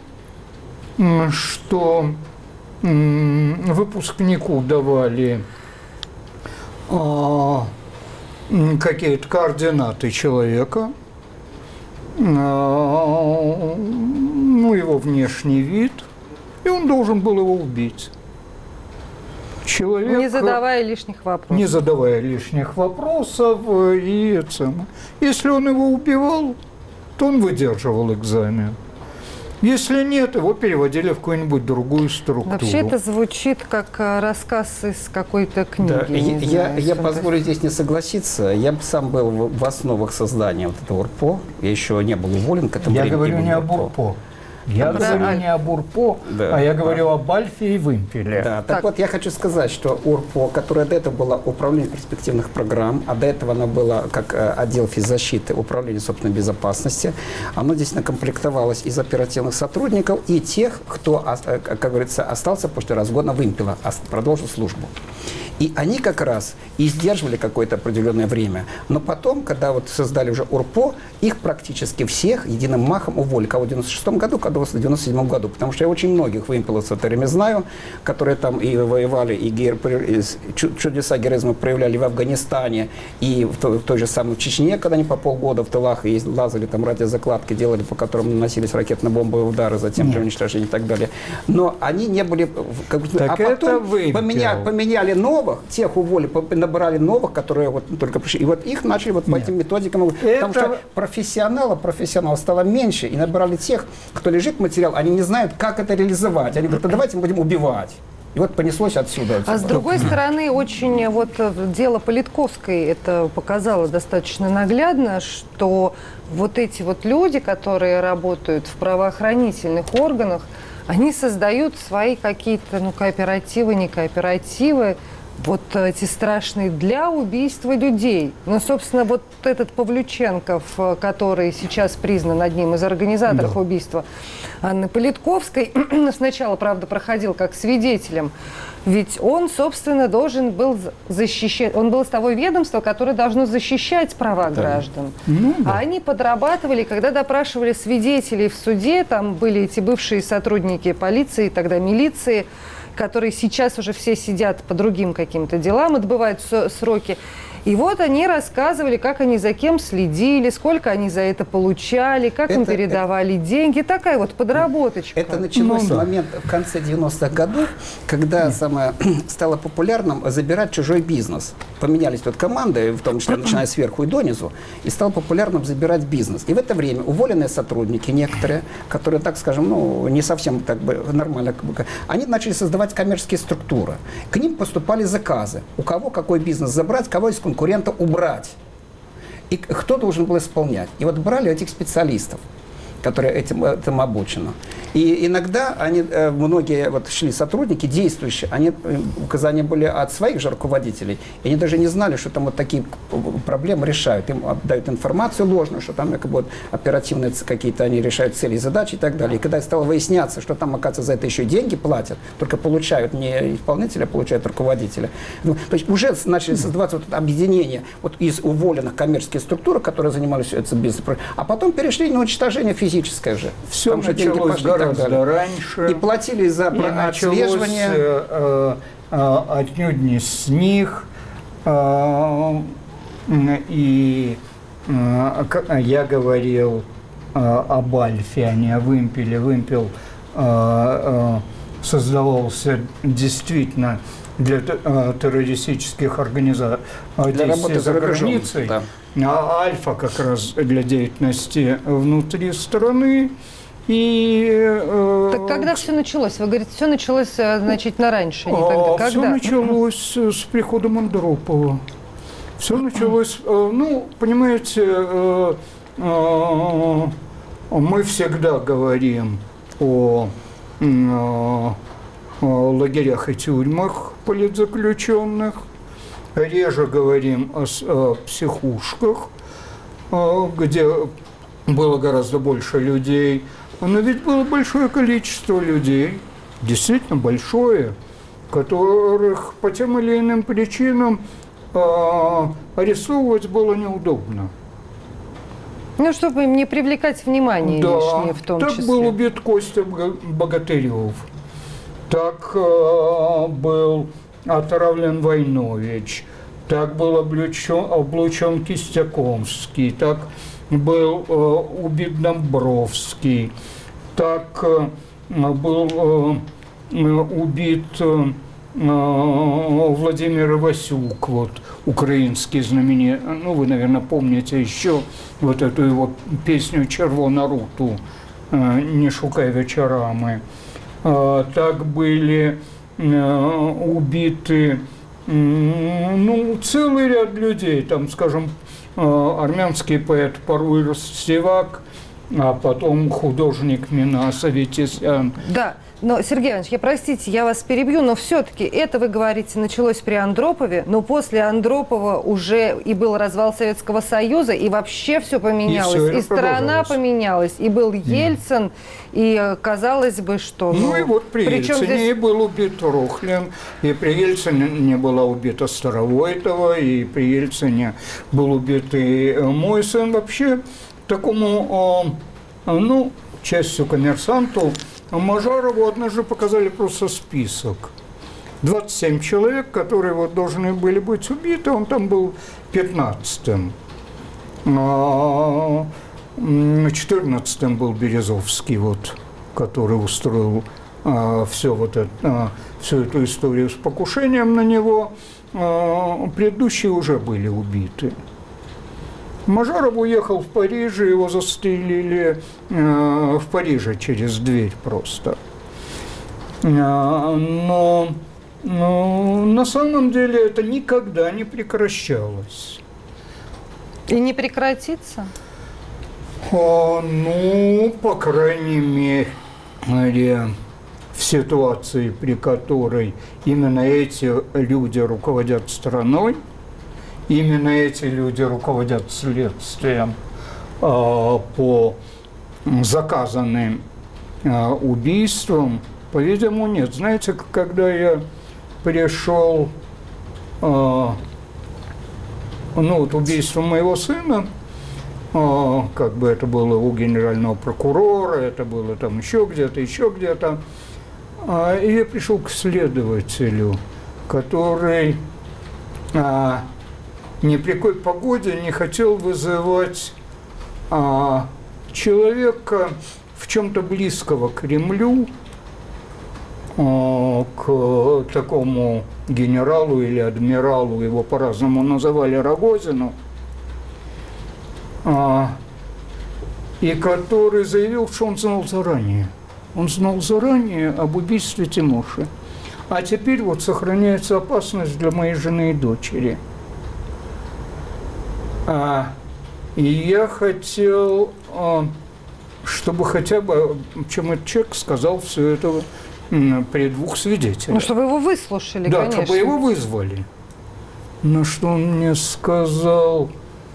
что э, выпускнику давали э, какие-то координаты человека, э, ну, его внешний вид, и он должен был его убить. Человек, Не задавая лишних вопросов. не задавая лишних вопросов. И цены. Если он его убивал, то он выдерживал экзамен. Если нет, его переводили в какую-нибудь другую структуру. Вообще это звучит как э, рассказ из какой-то книги. Да, не я, знаю, я, из я фантастики. позволю здесь не согласиться. Я бы сам был в, в основах создания вот этого УРПО. Я еще не был уволен к этому Я времени. говорю был не об УРПО. УРПО. Я Да, говорю а- не об УРПО, Да. а я говорю об Альфе и Вымпеле. Да, так, Так. вот я хочу сказать, что УРПО, которое до этого было управление перспективных программ, а до этого оно было как э, отдел физзащиты, управление собственной безопасности, оно действительно комплектовалось из оперативных сотрудников и тех, кто, ос- э, как говорится, остался после разгона Вымпела, ос- продолжил службу. И они как раз и сдерживали какое-то определенное время. Но потом, когда вот создали уже УРПО, их практически всех единым махом уволили. Кого в девяносто шестом году, кого в девяносто седьмом году. Потому что я очень многих вымпеловцев в время знаю, которые там и воевали, и гер... и чудеса героизма проявляли в Афганистане, и в той, в той же самой Чечне, когда они по полгода в тылах и лазали, там радиозакладки делали, по которым наносились ракетно-бомбовые удары, затем при уничтожении и так далее. Но они не были... Как бы, Так а это потом Вымпел. поменя... поменяли новых, тех уволили, по- набрали новых, которые вот только пришли. И вот их начали вот по Нет. этим методикам. Потому Это- что профессионалов, профессионалов стало меньше, и набрали тех, кто лежит материал, они не знают, как это реализовать. Они говорят, да давайте мы будем убивать. И вот понеслось отсюда. А с другой стороны, очень вот э, дело Политковской это показало достаточно наглядно, что вот эти вот люди, которые работают в правоохранительных органах, они создают свои какие-то, ну, кооперативы, не кооперативы, вот эти страшные для убийства людей. Ну, собственно, вот этот Павлюченков, который сейчас признан одним из организаторов Да. убийства Анны Политковской, сначала, правда, проходил как свидетелем, ведь он, собственно, должен был защищать, он был из того ведомства, которое должно защищать права граждан. Ну, да. А они подрабатывали, когда допрашивали свидетелей в суде, там были эти бывшие сотрудники полиции, тогда милиции, которые сейчас уже все сидят по другим каким-то делам, отбывают с- сроки. И вот они рассказывали, как они за кем следили, сколько они за это получали, как им Это- передавали деньги. Такая вот подработочка. Это началось Ну, в да. момент в конце девяностых годов, когда самое, стало популярным забирать чужой бизнес. Поменялись тут команды, в том числе начиная сверху и донизу, и стало популярным забирать бизнес. И в это время уволенные сотрудники некоторые, которые, так скажем, ну, не совсем как бы нормально, как бы, они начали создавать коммерческие структуры. К ним поступали заказы. У кого какой бизнес забрать, кого из конкурента убрать. И кто должен был исполнять. И вот брали этих специалистов, которые этим, этим обучены. И иногда они, многие вот шли сотрудники, действующие, они, указания были от своих же руководителей, и они даже не знали, что там вот такие проблемы решают. Им отдают информацию ложную, что там якобы вот оперативные какие-то они решают цели и задачи и так далее. И когда стало выясняться, что там, оказывается, за это еще и деньги платят, только получают не исполнители, а получают руководители. Ну, то есть уже начали создаваться вот это объединение вот из уволенных коммерческих структур, которые занимались этим бизнесом, а потом перешли на уничтожение физическое же. Все началось гораздо раньше. И платили за и отслеживание. Началось, э, э, отнюдь не с них. Э, и э, я говорил э, об Альфе, а не о Вымпеле. Вымпел э, э, создавался действительно для э, террористических организаций, для работы за границей, да. А Альфа как раз для деятельности внутри страны. И, э, так когда все началось? Вы говорите, все началось значительно раньше, не тогда. Когда? Все началось с приходом Андропова. Все началось, э, ну, понимаете, э, э, мы всегда говорим о, э, о лагерях и тюрьмах политзаключенных, реже говорим о, о психушках, э, где было гораздо больше людей. Но ведь было большое количество людей, действительно большое, которых по тем или иным причинам э, арестовывать было неудобно. Ну, чтобы им не привлекать внимание да, лишнее в том так числе. Так был убит Костя Богатырев, так э, был отравлен Войнович, так был облучен, облучен Кистяковский, так был э, убит Домбровский, так э, был э, убит э, Владимир Ивасюк, вот, украинский знаменитый, ну, вы, наверное, помните еще вот эту его песню «Червона руту», э, «Не шукай вечерами». Э, так были э, убиты, э, ну, целый ряд людей, там, скажем, армянский поэт Паруй Севак, а потом художник Минас Аветисян. Да, но, Сергей Иванович, я, простите, я вас перебью, но все-таки это, вы говорите, началось при Андропове, но после Андропова уже и был развал Советского Союза, и вообще все поменялось, и, все и страна поменялась, и был Ельцин, mm. и казалось бы, что... Ну, ну и вот при Ельцине здесь... и был убит Рухлин, и при Ельцине не была убита Старовойтова, и при Ельцине был убит и мой сын. Вообще такому, ну, частью коммерсанту, Мажарову однажды показали просто список. двадцать семь человек, которые вот должны были быть убиты, он там был пятнадцатым. четырнадцатым был Березовский, вот, который устроил а, все вот это, а, всю эту историю с покушением на него. А, предыдущие уже были убиты. Мажаров уехал в Париж, его застрелили э, в Париже через дверь просто. Э, но, но на самом деле это никогда не прекращалось. И не прекратится? О, ну, по крайней мере, в ситуации, при которой именно эти люди руководят страной, именно эти люди руководят следствием э, по заказанным э, убийствам, по-видимому, нет. Знаете, когда я пришел, э, ну вот убийство моего сына, э, как бы это было у генерального прокурора, это было там еще где-то, еще где-то, э, и я пришел к следователю, который... Э, ни при какой погоде не хотел вызывать а, человека в чем-то близкого к Кремлю, а, к такому генералу или адмиралу, его по-разному называли, Рогозину, а, и который заявил, что он знал заранее. Он знал заранее об убийстве Тимоши. А теперь вот сохраняется опасность для моей жены и дочери. А, и я хотел а, чтобы хотя бы, чем этот человек сказал все это при двух свидетелях. Ну, чтобы его выслушали, да, конечно. чтобы его вызвали. На что он мне сказал,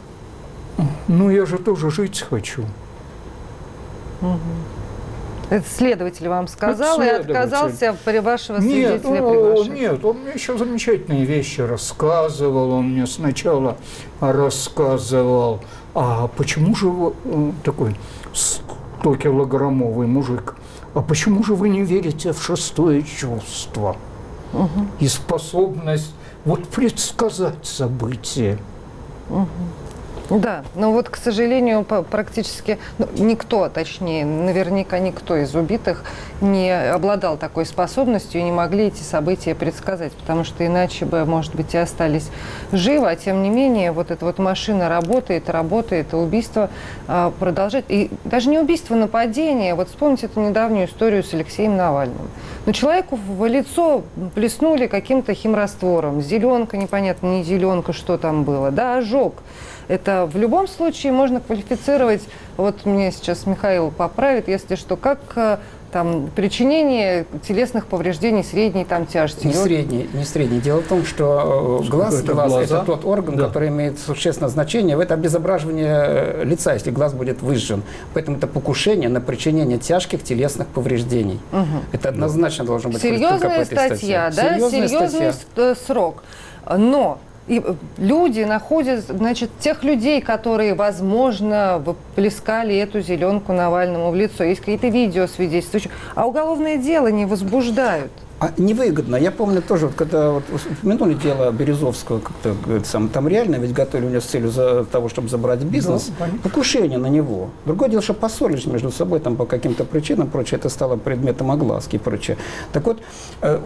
ну, я же тоже жить хочу. Угу. Это следователь вам сказал и отказался при вашего свидетеля нет, приглашать? Нет, он мне еще замечательные вещи рассказывал. Он мне сначала рассказывал, а почему же вы, такой стокилограммовый мужик, а почему же вы не верите в шестое чувство угу. и способность вот предсказать события? Угу. Да, но вот, к сожалению, практически ну, никто, точнее, наверняка никто из убитых не обладал такой способностью и не могли эти события предсказать, потому что иначе бы, может быть, и остались живы, а тем не менее, вот эта вот машина работает, работает, и убийство а, продолжает. И даже не убийство, нападение. Вот вспомните эту недавнюю историю с Алексеем Навальным. Но человеку в лицо плеснули каким-то химраствором, зеленка, непонятно, не зеленка, что там было, да, ожог. Это в любом случае можно квалифицировать, вот меня сейчас Михаил поправит, если что, как там причинение телесных повреждений средней там тяжести. Не средней, не средней. Дело в том, что глаз, это, глаз глаза? это тот орган, да. который имеет существенное значение. Это обезображивание лица, если глаз будет выжжен. Поэтому это покушение на причинение тяжких телесных повреждений. Угу. Это однозначно должно быть. Серьезная статья, да? Серьезная Серьезный статья. срок. Но и люди находят, значит, тех людей, которые, возможно, выплескали эту зеленку Навальному в лицо. Есть какие-то видеосвидетельства, а уголовное дело не возбуждают. А невыгодно. Я помню тоже, вот, когда вот, упомянули дело Березовского, как-то, сам, там реально ведь готовили у него с целью за, того, чтобы забрать бизнес, да, покушение на него. Другое дело, что поссорились между собой там, по каким-то причинам, прочее, это стало предметом огласки и прочее. Так вот, э,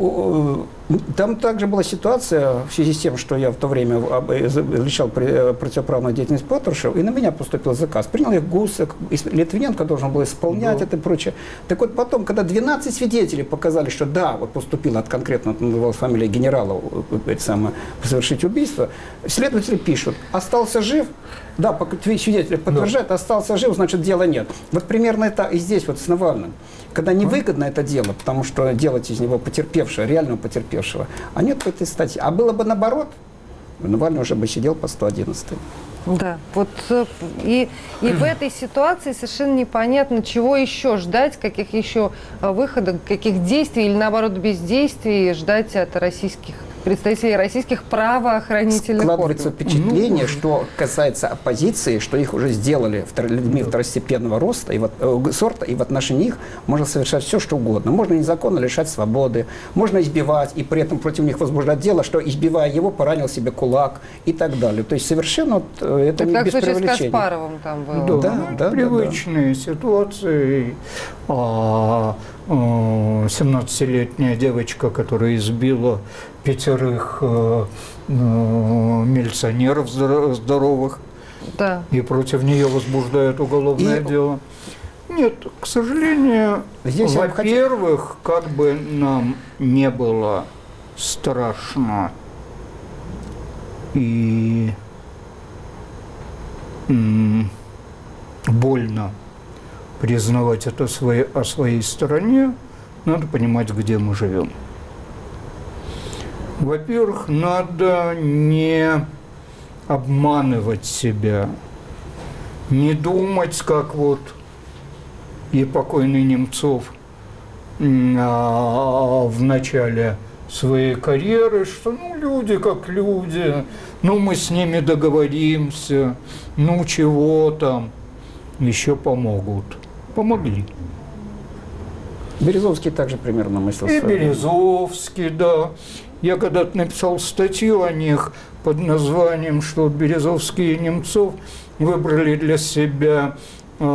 э, там также была ситуация в связи с тем, что я в то время изучал противоправную деятельность Патрушева, и на меня поступил заказ. Принял их Гусак, Литвиненко должен был исполнять да. это и прочее. Так вот, потом, когда двенадцать свидетелей показали, что да, вот поступила от конкретно, называлась фамилия генерала, это самое, совершить убийство, следователи пишут, остался жив, да, свидетели подтверждают, да. остался жив, значит, дела нет. Вот примерно это и здесь вот с Навальным. Когда невыгодно это дело, потому что делать из него потерпевшего, реального потерпевшего, а нет этой статьи. А было бы наоборот, Навальный уже бы сидел по сто одиннадцатой. Да, вот и, и в этой ситуации совершенно непонятно, чего еще ждать, каких еще выходов, каких действий или, наоборот, бездействий ждать от российских представителей российских правоохранительных Складывается органов. впечатление, Ну, что касается оппозиции, что их уже сделали людьми второстепенного роста и вот, э, сорта, и в отношении них можно совершать все, что угодно. Можно незаконно лишать свободы, можно избивать, и при этом против них возбуждать дело, что, избивая его, поранил себе кулак и так далее. То есть совершенно вот, это, это не как без в случае преувеличения. с Каспаровым там было. Да, Да, ну, да, привычные да, ситуации. А, а, семнадцатилетняя девочка, которая избила пятерых э, э, милиционеров здоровых, да. и против нее возбуждают уголовное и... дело. Нет, к сожалению, Здесь во-первых, хотел... как бы нам не было страшно и м- больно признавать это своей, о своей стороне, надо понимать, где мы живем. Во-первых, надо не обманывать себя, не думать, как вот и покойный Немцов а, в начале своей карьеры, что ну люди как люди, ну мы с ними договоримся, ну чего там, еще помогут. Помогли. Березовский также примерно мыслил. И Березовский, да. Я когда-то написал статью о них под названием, что Березовский и Немцов выбрали для себя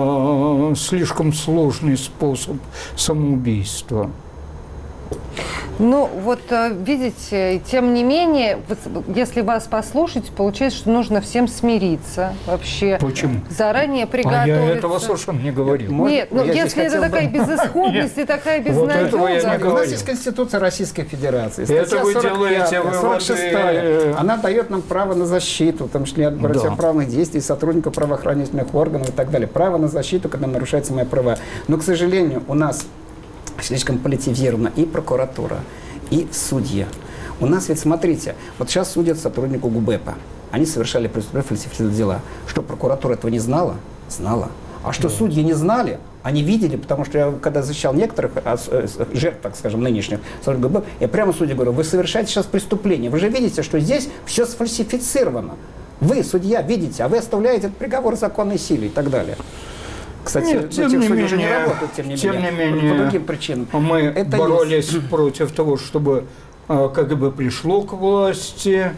э, слишком сложный способ самоубийства. Ну, вот, видите, тем не менее, если вас послушать, получается, что нужно всем смириться вообще. Почему? Заранее приготовиться. А я этого совершенно не говорил. Нет, ну я если это такая бы... безысходность и такая безнадежность. Вот этого я не У говорил. нас есть Конституция Российской Федерации. Это вы делаете выводы. сорок шестая. Она дает нам право на защиту, в том числе от противоправных да. действий сотрудников правоохранительных органов и так далее. Право на защиту, когда нарушаются мои права. Но, к сожалению, у нас слишком политизирована и прокуратура, и судья. У нас ведь, смотрите, вот сейчас судят сотруднику ГУБЭПа. Они совершали преступления, фальсифицировали дела. Что, прокуратура этого не знала? Знала. А что, да. судьи не знали? Они видели, потому что я, когда защищал некоторых жертв, так скажем, нынешних, ГУБЭП, я прямо судье говорю, вы совершаете сейчас преступление. Вы же видите, что здесь все сфальсифицировано. Вы, судья, видите, а вы оставляете этот приговор законной силе и так далее. Кстати, Нет, тем, не менее, не работают, тем не тем менее, не менее, по другим причинам. Мы Это боролись есть. против того, чтобы КГБ пришло к власти.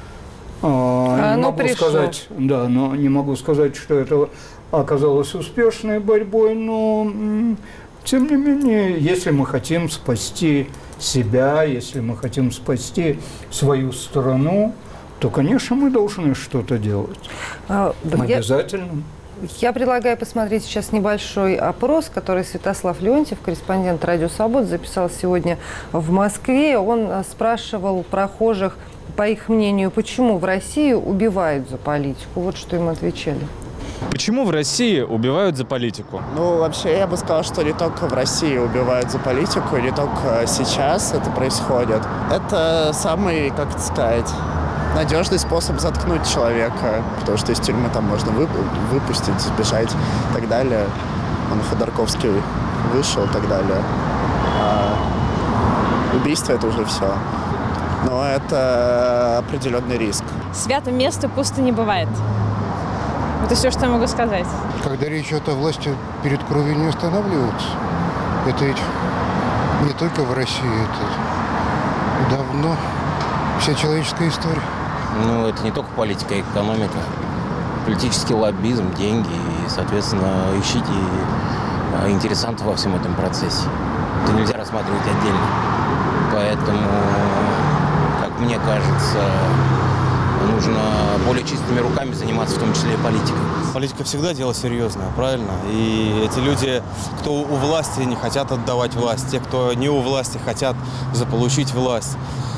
А не могу пришло. сказать, да, но не могу сказать, что это оказалось успешной борьбой, но тем не менее, если мы хотим спасти себя, если мы хотим спасти свою страну, то, конечно, мы должны что-то делать. А, я... Обязательно. Я предлагаю посмотреть сейчас небольшой опрос, который Святослав Леонтьев, корреспондент «Радио Свобода», записал сегодня в Москве. Он спрашивал прохожих, по их мнению, почему в России убивают за политику. Вот что им отвечали. Почему в России убивают за политику? Ну, вообще, я бы сказал, что не только в России убивают за политику, и не только сейчас это происходит. Это самый, как это сказать... надежный способ заткнуть человека, потому что из тюрьмы там можно вып- выпустить, сбежать и так далее. Он Ходорковский вышел и так далее. А убийство — это уже все. Но это определенный риск. Святое место пусто не бывает. Это все, что я могу сказать. Когда речь идет о власти, перед кровью не останавливаются. Это ведь не только в России, это давно вся человеческая история. Ну, это не только политика, а экономика. Политический лоббизм, деньги и, соответственно, ищите интересантов во всем этом процессе. Это нельзя рассматривать отдельно. Поэтому, как мне кажется, нужно более чистыми руками заниматься, в том числе и политикой. Политика всегда дело серьезное, правильно? И эти люди, кто у власти, не хотят отдавать власть. Те, кто не у власти, хотят заполучить власть.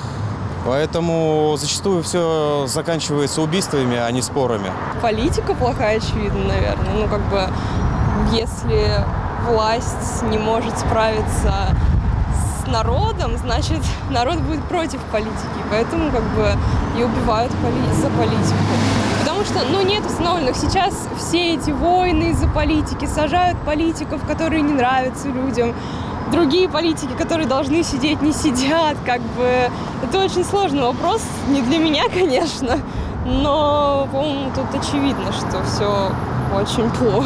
Поэтому зачастую все заканчивается убийствами, а не спорами. Политика плохая, очевидно, наверное. Ну, как бы, если власть не может справиться с народом, значит, народ будет против политики. Поэтому, как бы, и убивают поли- за политику. Потому что, ну, нет установленных. Сейчас все эти войны из-за политики сажают политиков, которые не нравятся людям. Другие политики, которые должны сидеть, не сидят, как бы, это очень сложный вопрос, не для меня, конечно, но, по-моему, тут очевидно, что все очень плохо.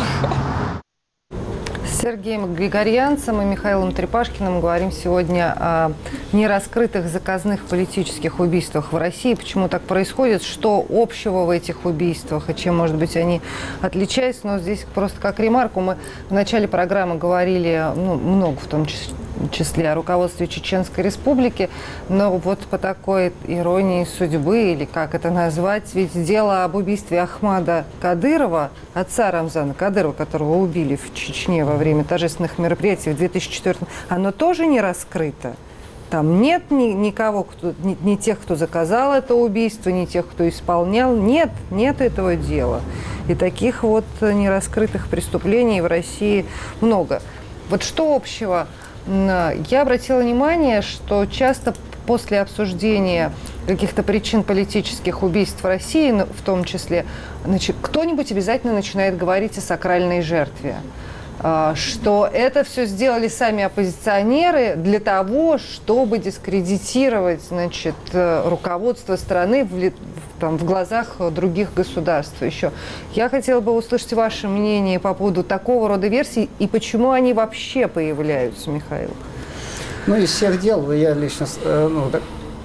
С Сергеем Григорьянцем и Михаилом Трепашкиным говорим сегодня о нераскрытых заказных политических убийствах в России. Почему так происходит, что общего в этих убийствах и чем, может быть, они отличаются. Но здесь просто как ремарку. Мы в начале программы говорили, ну, много в том числе, числе о руководстве Чеченской Республики, но вот по такой иронии судьбы, или как это назвать, ведь дело об убийстве Ахмада Кадырова, отца Рамзана Кадырова, которого убили в Чечне во время торжественных мероприятий в две тысячи четвёртом, оно тоже не раскрыто. Там нет ни, никого, кто, ни, ни тех, кто заказал это убийство, ни тех, кто исполнял. Нет, нет этого дела. И таких вот нераскрытых преступлений в России много. Вот что общего? Я обратила внимание, что часто после обсуждения каких-то причин политических убийств в России, в том числе, значит, кто-нибудь обязательно начинает говорить о сакральной жертве. Что это все сделали сами оппозиционеры для того, чтобы дискредитировать, значит, руководство страны в, там, в глазах других государств еще. Я хотела бы услышать ваше мнение по поводу такого рода версий и почему они вообще появляются, Михаил. Ну, из всех дел я лично, ну,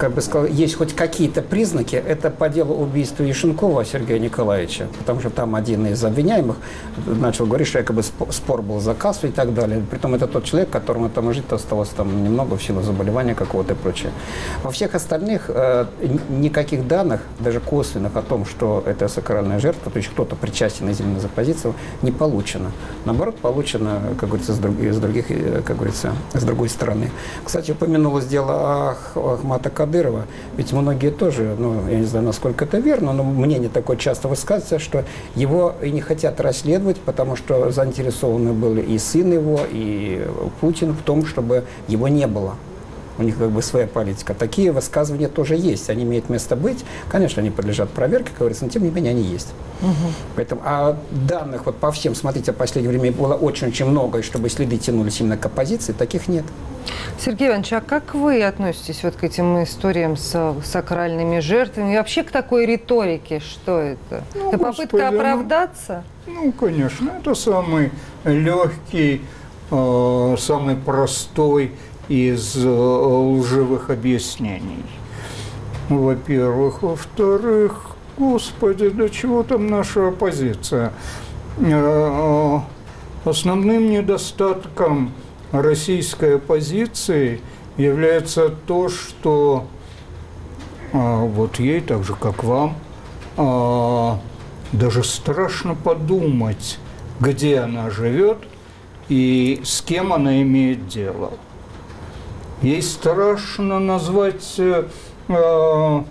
как бы сказал, есть хоть какие-то признаки, это по делу убийства Яшенкова Сергея Николаевича, потому что там один из обвиняемых начал говорить, что якобы спор был за кассу и так далее. Притом это тот человек, которому там жить осталось там немного в силу заболевания какого-то и прочее. Во всех остальных э, никаких данных, даже косвенных о том, что это сакральная жертва, то есть кто-то причастен изменить за позицию, не получено. Наоборот, получено, как говорится, с, друг, с других, как говорится, с другой стороны. Кстати, упомянулось дело Ахмата Кадырова, ведь многие тоже, ну, я не знаю, насколько это верно, но мнение такое часто высказывается, что его и не хотят расследовать, потому что заинтересованы были и сын его, и Путин в том, чтобы его не было. У них как бы своя политика. Такие высказывания тоже есть. Они имеют место быть. Конечно, они подлежат проверке, как говорится, но тем не менее они есть. Угу. Поэтому, а данных вот по всем, смотрите, в последнее время было очень-очень много, и чтобы следы тянулись именно к оппозиции, таких нет. Сергей Иванович, а как вы относитесь вот к этим историям с сакральными жертвами и вообще к такой риторике? Что это? Ну, это Господи, попытка оправдаться? Ну, ну, конечно, это самый легкий, э, самый простой из э, лживых объяснений. Во-первых. Во-вторых, Господи, до чего там наша оппозиция? Э, основным недостатком российской оппозиции является то, что э, вот ей, так же как вам, э, даже страшно подумать, где она живет и с кем она имеет дело. Ей страшно назвать э, э,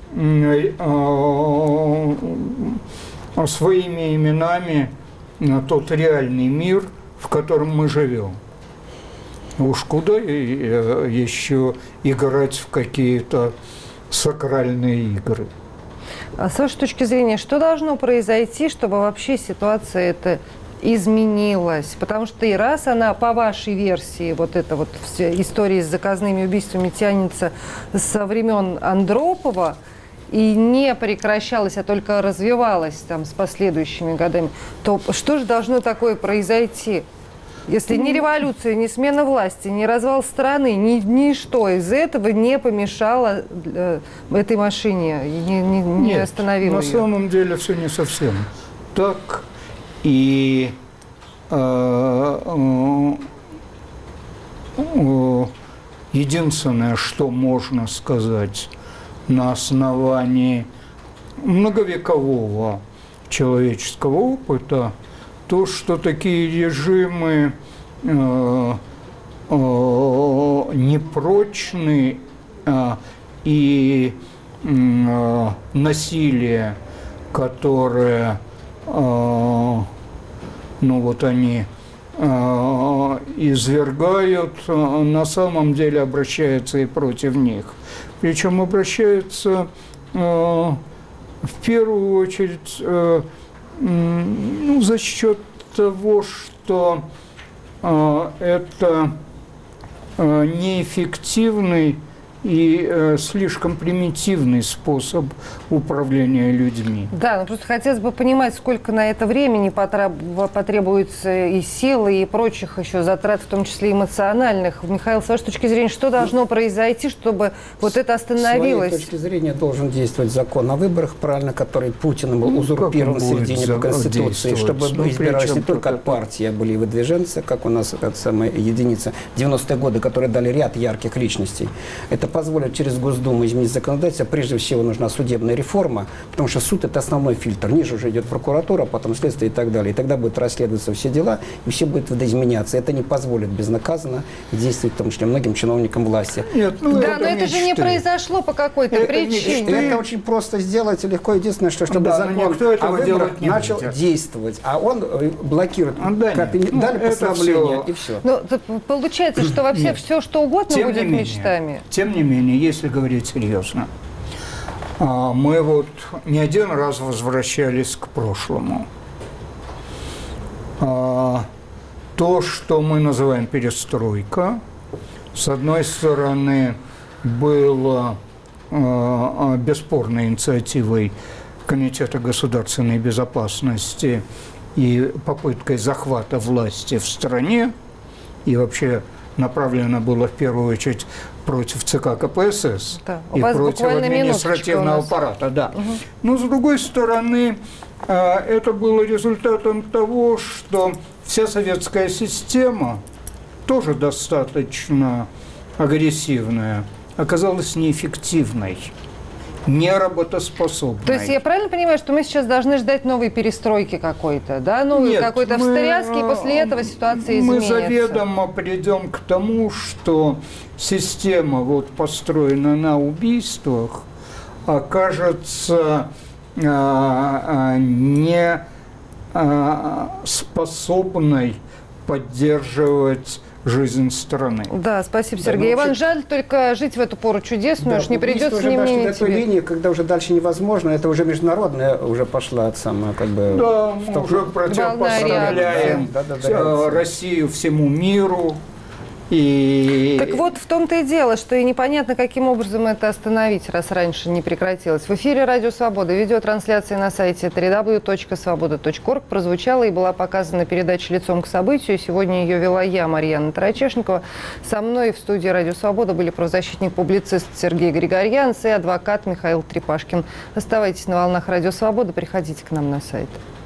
э, своими именами тот реальный мир, в котором мы живем. Уж куда еще играть в какие-то сакральные игры. А с вашей точки зрения, что должно произойти, чтобы вообще ситуация эта изменилась? Потому что и раз она, по вашей версии, вот эта вот вся история с заказными убийствами тянется со времен Андропова и не прекращалась, а только развивалась там с последующими годами, то что же должно такое произойти? Если ни революция, ни смена власти, ни развал страны, ни ничто из этого не помешало э, этой машине, не, не, не Нет, остановило на ее. самом деле все не совсем так. И э, э, э, единственное, что можно сказать на основании многовекового человеческого опыта, то, что такие режимы э, э, непрочны э, и э, насилие, которое, э, ну вот они э, извергают, э, на самом деле обращаются и против них. Причем обращаются э, в первую очередь э, ну, за счет того, что э, это э, неэффективный и э, слишком примитивный способ управления людьми. Да, но просто хотелось бы понимать, сколько на это времени потребуется и силы, и прочих еще затрат, в том числе эмоциональных. Михаил, с вашей точки зрения, что должно произойти, чтобы вот это остановилось? С моей точки зрения должен действовать закон о выборах, правильно, который Путиным был узурпирован в середине по Конституции, чтобы ну, избирались не только от партии, а были и выдвиженцы, как у нас эта самая единица девяностые годы, которые дали ряд ярких личностей. Это позволит через Госдуму изменить законодательство. Прежде всего нужна судебная реформа, потому что суд – это основной фильтр. Ниже уже идет прокуратура, потом следствие и так далее. И тогда будут расследоваться все дела, и все будет видоизменяться. Это не позволит безнаказанно действовать, потому что многим чиновникам власти. Нет, ну, да, это но это мечты. же не произошло по какой-то это причине. Мечты. Это очень просто сделать и легко. Единственное, что чтобы да, закон о выборах начал будет. действовать, а он блокирует. А, да, как, ну, дали послабление, все. и все. Ну, получается, что вообще Нет. все, что угодно Тем будет не менее, мечтами. Тем не менее, если говорить серьезно, мы вот не один раз возвращались к прошлому. То, что мы называем перестройка, с одной стороны, было бесспорной инициативой Комитета государственной безопасности и попыткой захвата власти в стране, и вообще направлено было в первую очередь против ЦК КПСС да. и против административного аппарата. Да. Угу. Но, с другой стороны, это было результатом того, что вся советская система, тоже достаточно агрессивная, оказалась неэффективной, неработоспособной. То есть я правильно понимаю, что мы сейчас должны ждать новой перестройки какой-то, да? Ну, какой-то встряски, и после этого ситуация изменится? Мы заведомо придем к тому, что система, вот, построена на убийствах, окажется а, а, не а, способной поддерживать жизнь страны. Да, спасибо, Сергей. Да, Иван, жаль, только жить в эту пору чудесную, да, уж не придется уже не дошли до той линии, когда уже дальше невозможно, это уже международная уже пошла от самого, как бы... Да, мы уже противопоставляем да, да, да, Россию всему миру. И... Так вот, в том-то и дело, что и непонятно, каким образом это остановить, раз раньше не прекратилось. В эфире «Радио Свобода» видеотрансляция на сайте дабл ю дабл ю дабл ю точка свобода точка орг прозвучала и была показана передача «Лицом к событию». Сегодня ее вела я, Марьяна Тарачешникова. Со мной в студии «Радио Свобода» были правозащитник-публицист Сергей Григорьянц и адвокат Михаил Трепашкин. Оставайтесь на волнах «Радио Свобода», приходите к нам на сайт.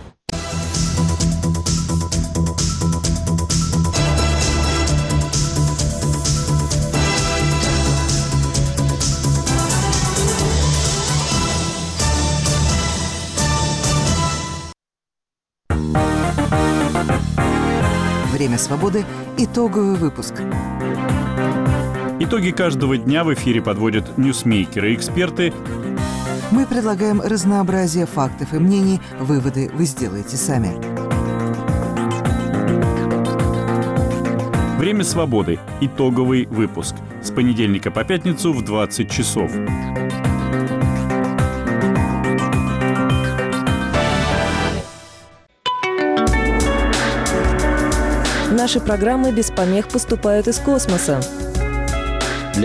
Время свободы. Итоговый выпуск. Итоги каждого дня в эфире подводят ньюсмейкеры и эксперты. Мы предлагаем разнообразие фактов и мнений. Выводы вы сделаете сами. Время свободы. Итоговый выпуск. С понедельника по пятницу в двадцать часов. Наши программы без помех поступают из космоса.